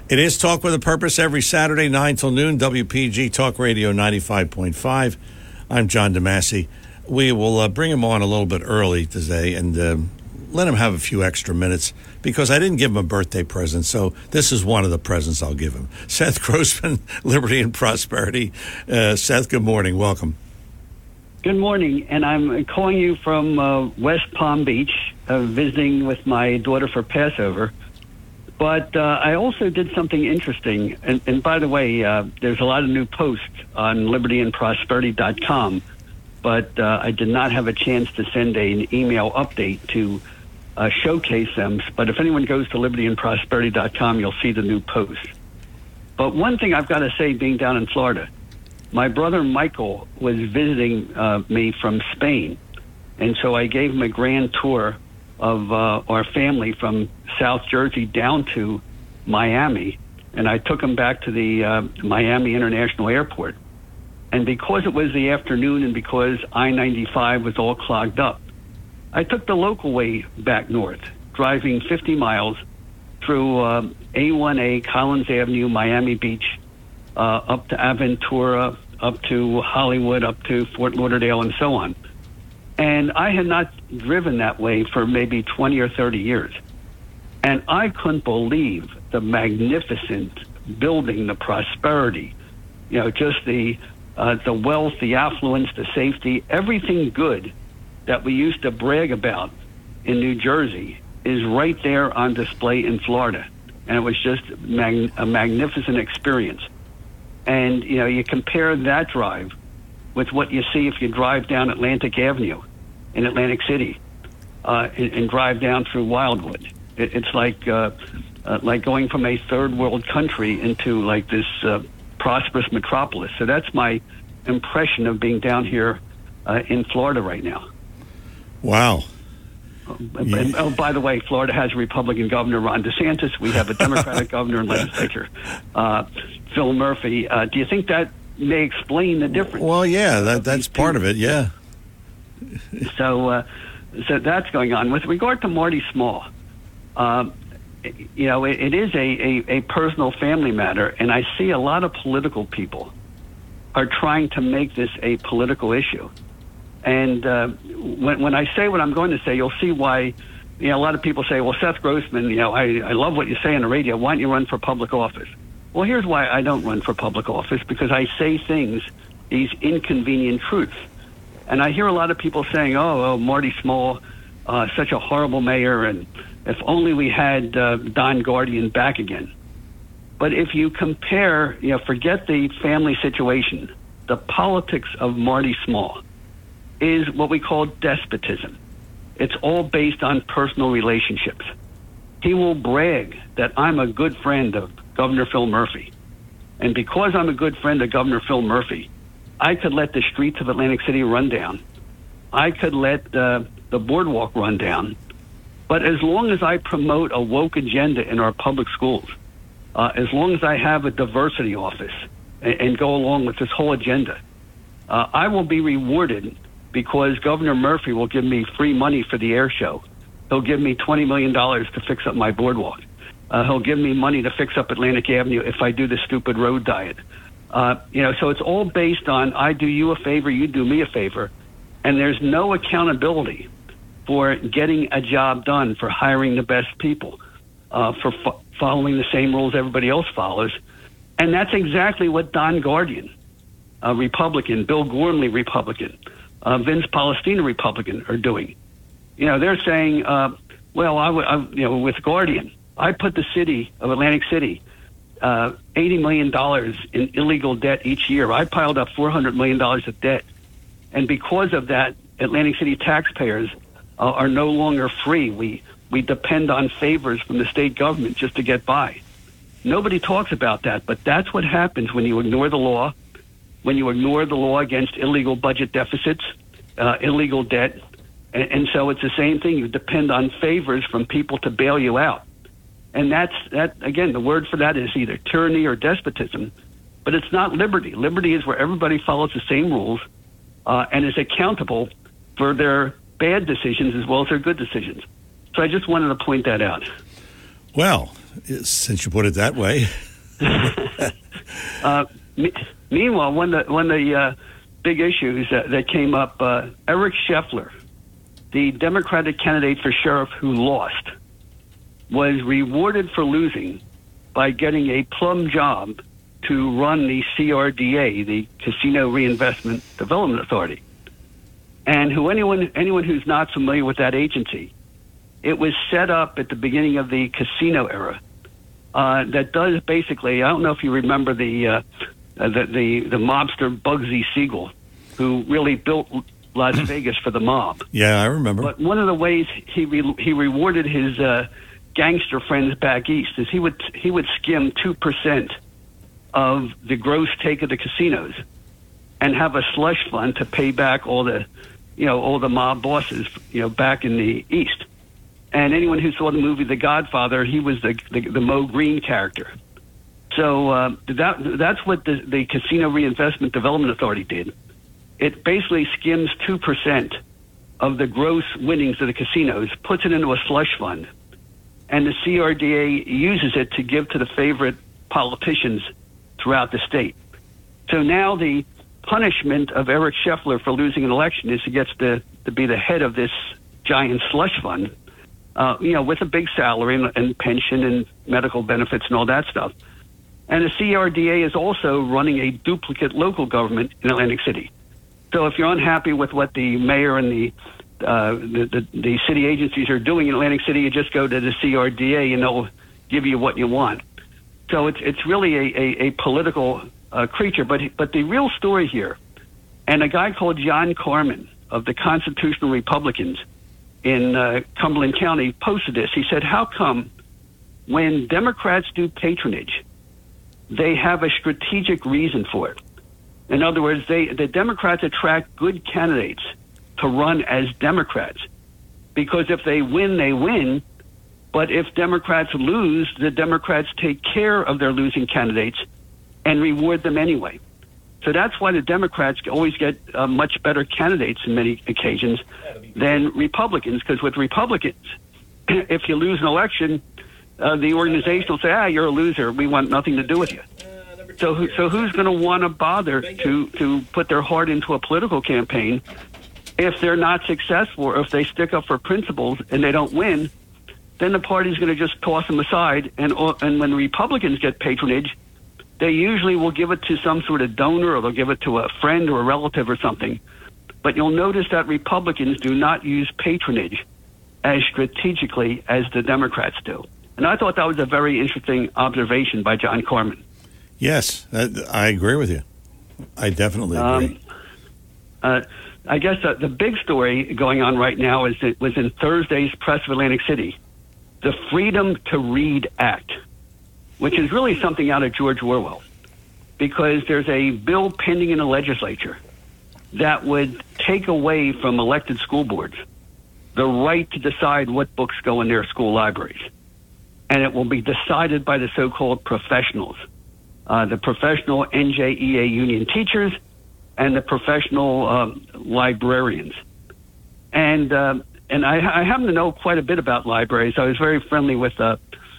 It is Talk with a Purpose every Saturday, 9 till noon, WPG Talk Radio 95.5. I'm John DeMasi. We will bring him on a little bit early today and let him have a few extra minutes because I didn't give him a birthday present, so this is one of the presents I'll give him. Seth Grossman, Liberty and Prosperity. Seth, good morning. Welcome. Good morning, and I'm calling you from West Palm Beach, visiting with my daughter for Passover. But I also did something interesting, and by the way, there's a lot of new posts on libertyandprosperity.com, but I did not have a chance to send an email update to showcase them. But if anyone goes to libertyandprosperity.com, you'll see the new posts. But one thing I've got to say, being down in Florida, my brother Michael was visiting me from Spain, and so I gave him a grand tour of our family from South Jersey down to Miami, and I took him back to the Miami International Airport. And because it was the afternoon and because I-95 was all clogged up, I took the local way back north, driving 50 miles through A1A, Collins Avenue, Miami Beach, up to Aventura, up to Hollywood, up to Fort Lauderdale, and so on. And I had not driven that way for maybe 20 or 30 years. And I couldn't believe the magnificent building, the prosperity, just the wealth, the affluence, the safety, everything good that we used to brag about in New Jersey is right there on display in Florida. And it was just a magnificent experience. And, you compare that drive with what you see if you drive down Atlantic Avenue in Atlantic City and drive down through Wildwood. It's like going from a third world country into like this prosperous metropolis. So that's my impression of being down here in Florida right now. Wow. And, by the way, Florida has a Republican governor, Ron DeSantis. We have a Democratic governor and legislature, Phil Murphy. Do you think that may explain the difference? Well, yeah, that's part of it, yeah. So that's going on. With regard to Marty Small, it is a personal family matter, and I see a lot of political people are trying to make this a political issue. And when I say what I'm going to say, you'll see why. A lot of people say, "Well, Seth Grossman, I love what you say on the radio. Why don't you run for public office?" Well, here's why I don't run for public office: because I say things, these inconvenient truths. And I hear a lot of people saying, oh, Marty Small, such a horrible mayor, and if only we had Don Guardian back again. But if you compare, forget the family situation, the politics of Marty Small is what we call despotism. It's all based on personal relationships. He will brag that I'm a good friend of Governor Phil Murphy. And because I'm a good friend of Governor Phil Murphy, I could let the streets of Atlantic City run down. I could let the boardwalk run down. But as long as I promote a woke agenda in our public schools, as long as I have a diversity office and go along with this whole agenda, I will be rewarded because Governor Murphy will give me free money for the air show. He'll give me $20 million to fix up my boardwalk. He'll give me money to fix up Atlantic Avenue if I do the stupid road diet. So it's all based on I do you a favor, you do me a favor, and there's no accountability for getting a job done, for hiring the best people, for following the same rules everybody else follows. And that's exactly what Don Guardian, a Republican, Bill Gormley, Republican, Vince Palestina, Republican, are doing. They're saying, with Guardian, I put the city of Atlantic City $80 million in illegal debt each year. I piled up $400 million of debt. And because of that, Atlantic City taxpayers are no longer free. We depend on favors from the state government just to get by. Nobody talks about that, but that's what happens when you ignore the law, when you ignore the law against illegal budget deficits, illegal debt. And so it's the same thing. You depend on favors from people to bail you out. And that again, the word for that is either tyranny or despotism, but it's not liberty. Liberty is where everybody follows the same rules and is accountable for their bad decisions as well as their good decisions. So I just wanted to point that out. Well, since you put it that way. Meanwhile, one of the big issues that came up, Eric Scheffler, the Democratic candidate for sheriff who lost, was rewarded for losing by getting a plum job to run the CRDA, the Casino Reinvestment Development Authority. And anyone who's not familiar with that agency, it was set up at the beginning of the casino era. That does basically, I don't know if you remember the mobster Bugsy Siegel, who really built Las Vegas for the mob. Yeah, I remember. But one of the ways he rewarded his gangster friends back east is he would skim 2% of the gross take of the casinos and have a slush fund to pay back all the mob bosses, back in the east. And anyone who saw the movie The Godfather, he was the Mo Green character. So that's what the Casino Reinvestment Development Authority did. It basically skims 2% of the gross winnings of the casinos, puts it into a slush fund, and the CRDA uses it to give to the favorite politicians throughout the state. So now the punishment of Eric Scheffler for losing an election is he gets to be the head of this giant slush fund, with a big salary and pension and medical benefits and all that stuff. And the CRDA is also running a duplicate local government in Atlantic City. So if you're unhappy with what the mayor and the city agencies are doing in Atlantic City, you just go to the CRDA and they'll give you what you want. So it's really a political creature. But the real story here, and a guy called John Corman of the Constitutional Republicans in Cumberland County posted this. He said, how come when Democrats do patronage, they have a strategic reason for it? In other words, the Democrats attract good candidates to run as Democrats because if they win, they win. But if Democrats lose, the Democrats take care of their losing candidates and reward them anyway. So that's why the Democrats always get much better candidates in many occasions than Republicans, because with Republicans, if you lose an election, the organization will say, you're a loser. We want nothing to do with you. So who's going to want to bother to put their heart into a political campaign if they're not successful, or if they stick up for principles and they don't win? Then the party's going to just toss them aside. And when Republicans get patronage, they usually will give it to some sort of donor, or they'll give it to a friend or a relative or something. But you'll notice that Republicans do not use patronage as strategically as the Democrats do. And I thought that was a very interesting observation by John Corman. Yes, I agree with you. I definitely agree. I guess the big story going on right now was in Thursday's Press of Atlantic City, the Freedom to Read Act, which is really something out of George Orwell, because there's a bill pending in the legislature that would take away from elected school boards the right to decide what books go in their school libraries. And it will be decided by the so-called professionals, the professional NJEA union teachers and the professional librarians. And I happen to know quite a bit about libraries. I was very friendly with a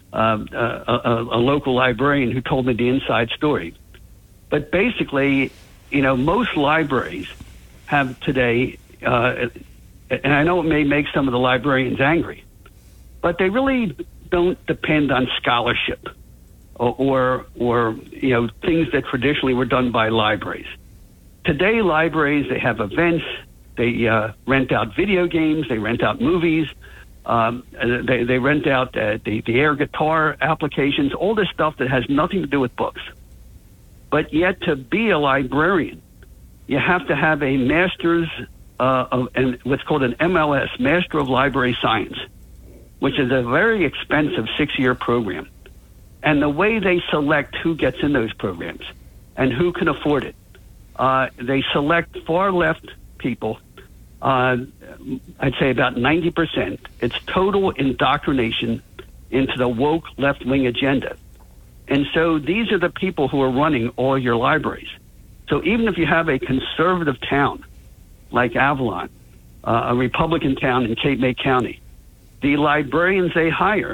local librarian who told me the inside story. But basically, most libraries have today, and I know it may make some of the librarians angry, but they really don't depend on scholarship or things that traditionally were done by libraries. Today, libraries, they have events, they rent out video games, they rent out movies, they rent out the air guitar applications, all this stuff that has nothing to do with books. But yet, to be a librarian, you have to have a master's of what's called an MLS, Master of Library Science, which is a very expensive 6-year program. And the way they select who gets in those programs and who can afford it, they select far left people. I'd say about 90%. It's total indoctrination into the woke left-wing agenda. And so these are the people who are running all your libraries. So even if you have a conservative town like Avalon, a Republican town in Cape May County, the librarians they hire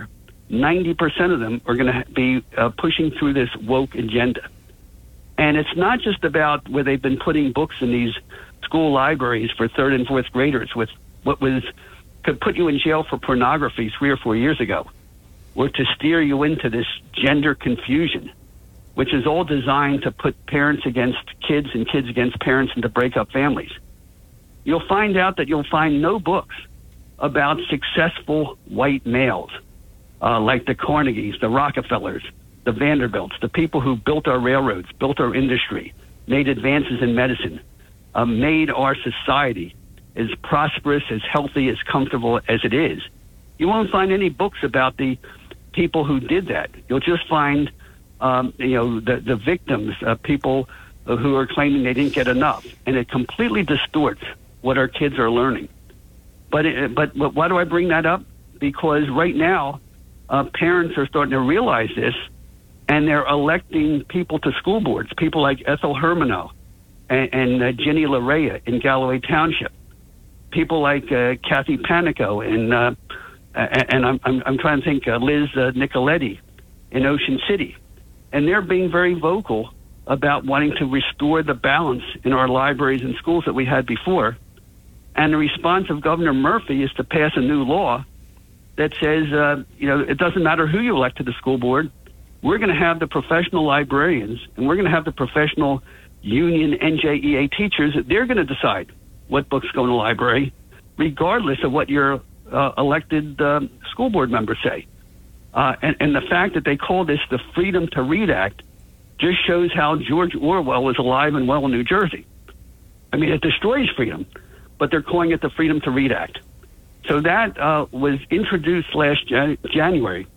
90% of them are going to be pushing through this woke agenda. And it's not just about where they've been putting books in these school libraries for third and fourth graders with what could put you in jail for pornography 3 or 4 years ago, or to steer you into this gender confusion, which is all designed to put parents against kids and kids against parents and to break up families. You'll find out that you'll find no books about successful white males, like the Carnegies, the Rockefellers, the Vanderbilts, the people who built our railroads, built our industry, made advances in medicine, made our society as prosperous, as healthy, as comfortable as it is. You won't find any books about the people who did that. You'll just find, the victims, people who are claiming they didn't get enough, and it completely distorts what our kids are learning. But why do I bring that up? Because right now, parents are starting to realize this, and they're electing people to school boards, people like Ethel Hermano and Ginny Larea in Galloway Township, people like Kathy Panico and I'm trying to think, Liz Nicoletti in Ocean City. And they're being very vocal about wanting to restore the balance in our libraries and schools that we had before. And the response of Governor Murphy is to pass a new law that says, it doesn't matter who you elect to the school board. We're going to have the professional librarians, and we're going to have the professional union NJEA teachers. They're going to decide what books go in the library, regardless of what your elected school board members say. And the fact that they call this the Freedom to Read Act just shows how George Orwell was alive and well in New Jersey. I mean, it destroys freedom, but they're calling it the Freedom to Read Act. So that was introduced last January.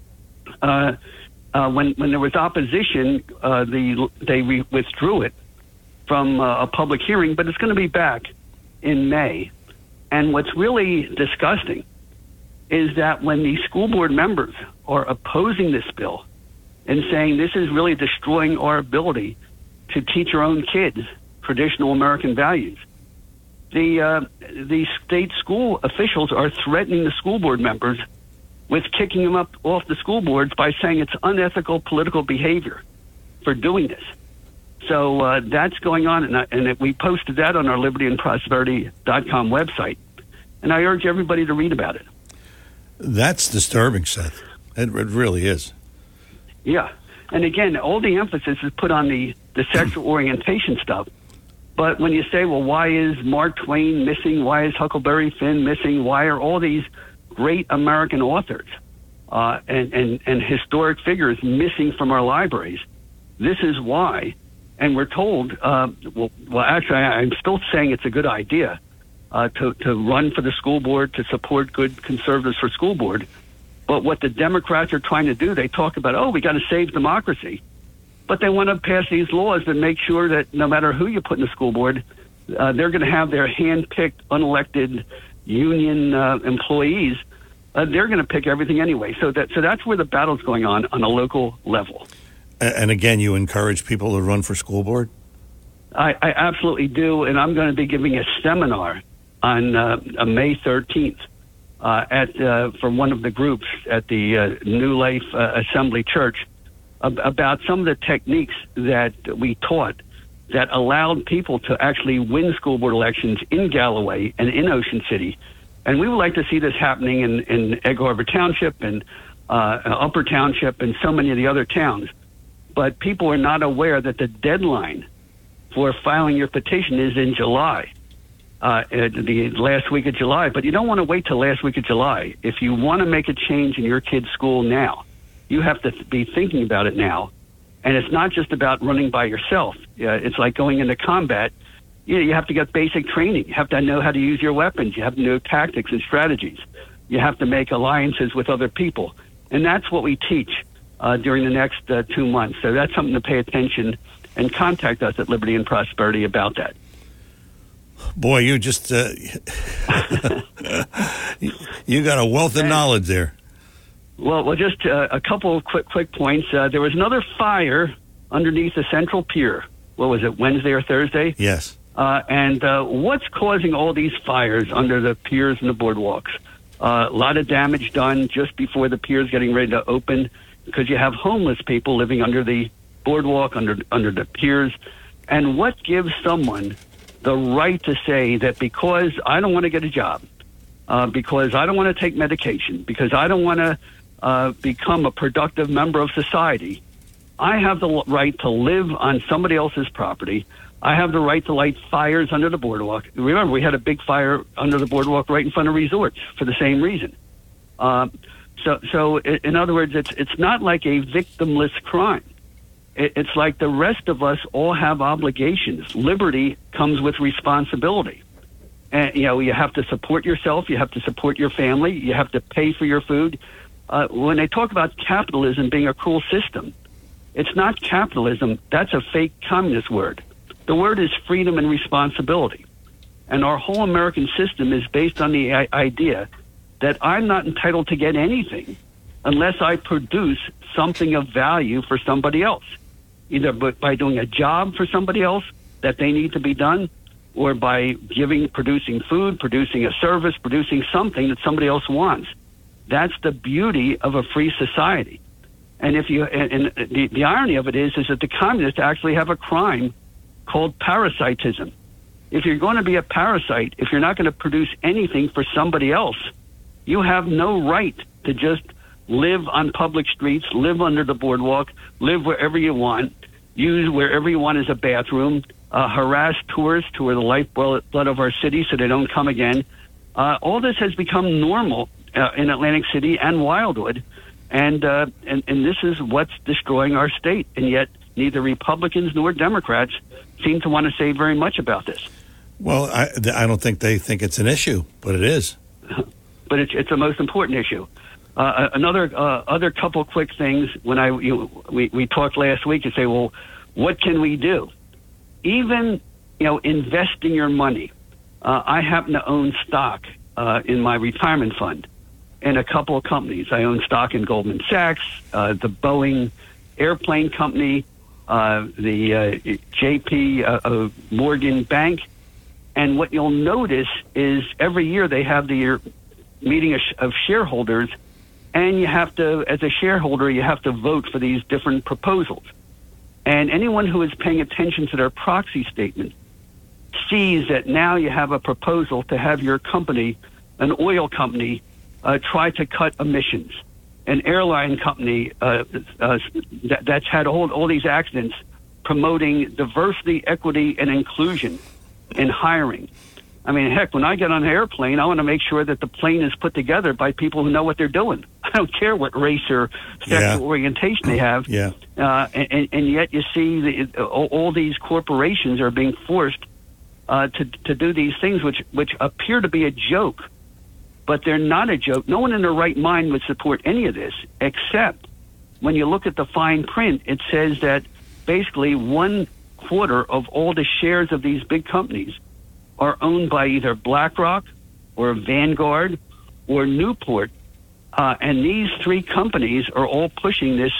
When there was opposition, they withdrew it from a public hearing, but it's going to be back in May. And what's really disgusting is that when the school board members are opposing this bill and saying this is really destroying our ability to teach our own kids traditional American values, the state school officials are threatening the school board members with kicking them off the school boards by saying it's unethical political behavior for doing this. So that's going on, and we posted that on our libertyandprosperity.com website, and I urge everybody to read about it. That's disturbing, Seth. It really is. Yeah, and again, all the emphasis is put on the sexual orientation stuff, but when you say, well, why is Mark Twain missing? Why is Huckleberry Finn missing? Why are all these great American authors and historic figures missing from our libraries? This is why. And we're told, actually, I'm still saying it's a good idea to run for the school board, to support good conservatives for school board. But what the Democrats are trying to do, they talk about, we got to save democracy. But they want to pass these laws that make sure that no matter who you put in the school board, they're going to have their hand-picked, unelected union employees. They're going to pick everything anyway. So that's where the battle's going on a local level. And again, you encourage people to run for school board? I absolutely do, and I'm going to be giving a seminar on May 13th for one of the groups at the New Life Assembly Church about some of the techniques that we taught that allowed people to actually win school board elections in Galloway and in Ocean City. And we would like to see this happening in Egg Harbor Township and Upper Township and so many of the other towns. But people are not aware that the deadline for filing your petition is in July, the last week of July. But you don't want to wait till last week of July. If you want to make a change in your kid's school now, you have to be thinking about it now. And it's not just about running by yourself. It's like going into combat. You have to get basic training. You have to know how to use your weapons. You have to know tactics and strategies. You have to make alliances with other people. And that's what we teach during the next 2 months. So that's something to pay attention and contact us at Liberty and Prosperity about that. Boy, you just you got a wealth of knowledge there. Well, just a couple of quick points. There was another fire underneath the Central Pier. What was it, Wednesday or Thursday? Yes. And what's causing all these fires under the piers and the boardwalks? A lot of damage done just before the pier's getting ready to open because you have homeless people living under the boardwalk, under the piers. And what gives someone the right to say that because I don't want to get a job, because I don't want to take medication, because I don't want to become a productive member of society, I have the right to live on somebody else's property. I have the right to light fires under the boardwalk. Remember, we had a big fire under the boardwalk right in front of resorts for the same reason. So in other words, it's not like a victimless crime. It's like the rest of us all have obligations. Liberty comes with responsibility. And, you have to support yourself. You have to support your family. You have to pay for your food. When they talk about capitalism being a cruel system, it's not capitalism. That's a fake communist word. The word is freedom and responsibility. And our whole American system is based on the idea that I'm not entitled to get anything unless I produce something of value for somebody else, either by doing a job for somebody else that they need to be done, or by producing food, producing a service, producing something that somebody else wants. That's the beauty of a free society. And the irony of it is that the communists actually have a crime called parasitism. If you're going to be a parasite, if you're not going to produce anything for somebody else, you have no right to just live on public streets, live under the boardwalk, live wherever you want, use wherever you want as a bathroom, harass tourists who are the lifeblood of our city so they don't come again. All this has become normal in Atlantic City and Wildwood, and this is what's destroying our state. And yet neither Republicans nor Democrats seem to want to say very much about this. Well, I don't think they think it's an issue, but it is. But it's the most important issue. Other couple quick things. When we talked last week, you say, well, what can we do? Even investing your money. I happen to own stock in my retirement fund in a couple of companies. I own stock in Goldman Sachs, the Boeing Airplane Company, the JP Morgan Bank. And what you'll notice is every year they have the meeting of shareholders, and you have to, as a shareholder, you have to vote for these different proposals. And anyone who is paying attention to their proxy statement sees that now you have a proposal to have your company, an oil company, try to cut emissions. An airline company that's had all these accidents, promoting diversity, equity, and inclusion in hiring. I mean, heck, when I get on an airplane, I want to make sure that the plane is put together by people who know what they're doing. I don't care what race or sexual orientation they have. Yeah. And yet you see all these corporations are being forced to do these things which appear to be a joke, but they're not a joke. No one in their right mind would support any of this, except when you look at the fine print, it says that basically 1/4 of all the shares of these big companies are owned by either BlackRock or Vanguard or Newport. And these three companies are all pushing this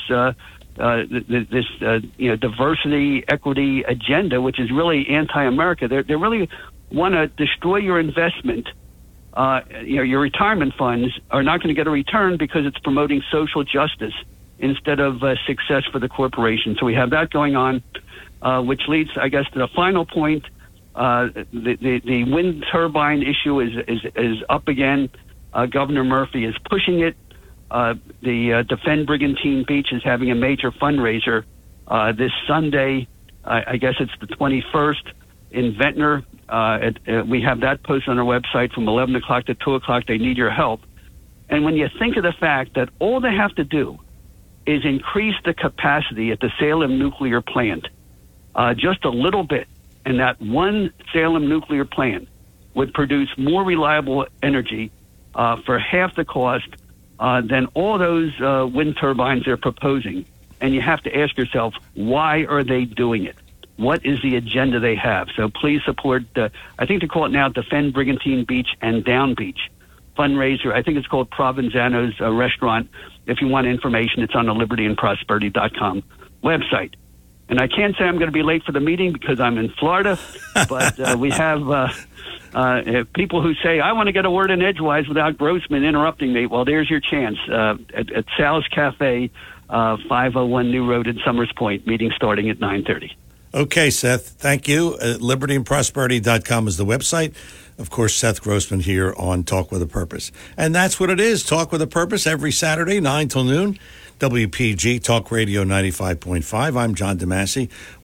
diversity, equity agenda, which is really anti-America. They really want to destroy your investment. Your retirement funds are not going to get a return because it's promoting social justice instead of success for the corporation. So we have that going on, which leads, I guess, to the final point. The wind turbine issue is up again. Governor Murphy is pushing it. The Defend Brigantine Beach is having a major fundraiser this Sunday. I guess it's the 21st in Ventnor. We have that posted on our website from 11 o'clock to 2 o'clock. They need your help. And when you think of the fact that all they have to do is increase the capacity at the Salem nuclear plant just a little bit, and that one Salem nuclear plant would produce more reliable energy for half the cost than all those wind turbines they're proposing. And you have to ask yourself, why are they doing it? What is the agenda they have? So please support, I think they call it now Defend Brigantine Beach and Down Beach fundraiser. I think it's called Provenzano's Restaurant. If you want information, it's on the libertyandprosperity.com website. And I can't say I'm going to be late for the meeting because I'm in Florida, but we have people who say, I want to get a word in edgewise without Grossman interrupting me. Well, there's your chance at Sal's Cafe, 501 New Road in Summers Point, meeting starting at 9:30. Okay, Seth, thank you. libertyandprosperity.com is the website. Of course, Seth Grossman here on Talk with a Purpose. And that's what it is, Talk with a Purpose, every Saturday, 9 till noon. WPG Talk Radio 95.5. I'm John DeMasi.